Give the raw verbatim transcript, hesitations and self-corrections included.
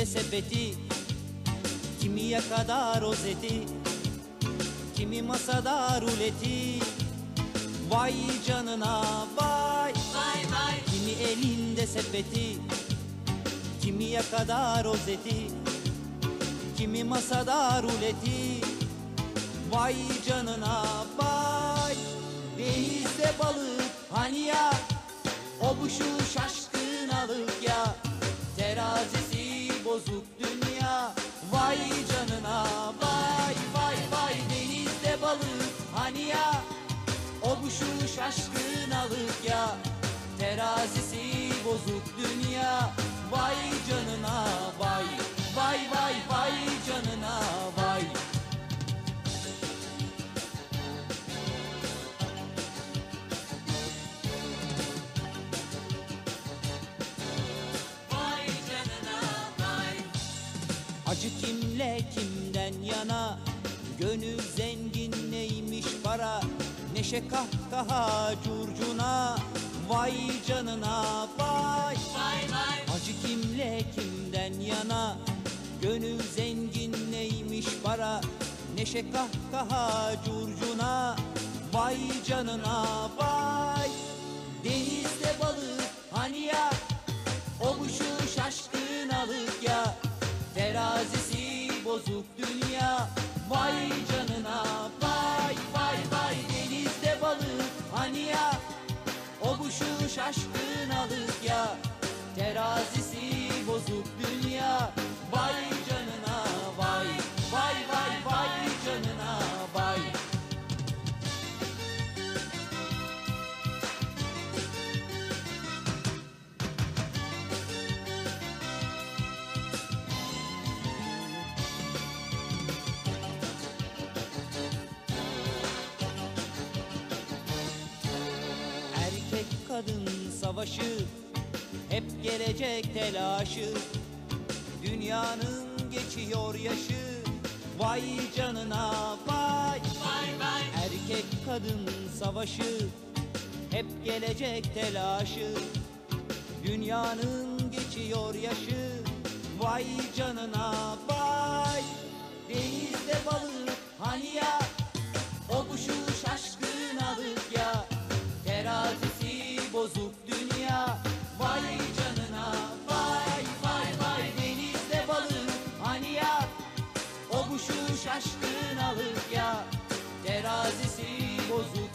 elinde sepeti, kimi yakada rozeti, kimi masada ruleti. Vay canına vay, Vay vay. kimi elinde sepeti, kimi yakada rozeti, kimi masada ruleti. Vay canına vay. Denizde balık hani ya, o bu şu şaşkın alık ya. Terazisi bozuk dünya. Vay canına vay vay vay. Denizde balık hani ya, o bu şu şaşkın alık ya. Terazisi bozuk dünya. Vay canına vay vay vay vay canına vay. Vay canına vay. Acı kimle kimden yana, gönül zengin neymiş para. Neşe kahkaha curcuna. Vay canına vay. Vay vay. Acı kimle kimden yana, gönül zengin neymiş para. Neşe kahkaha curcuna. Vay canına vay. Denizde balık hani ya, o bu şu şaşkın alık ya. Terazisi bozuk dünya. Vay canına vay vay vay. Denizde balık hani ya, o bu şu şaşkın alık ya. Terazisi bozuk dünya. Vay canına vay vay vay vay canına vay. Erkek kadın savaşı, hep gelecek telaşı. Dünyanın geçiyor yaşı. Vay canına vay. Vay vay. Erkek kadın savaşı, hep gelecek telaşı. Dünyanın geçiyor yaşı. Vay canına vay. Denizde balık hani ya, o bu şu şaşkın alık ya. Terazisi bozuk dünya. Vay canına vay vay vay. Denizde balık hani ya, o bu şu şaşkın alık ya. Terazisi bozuk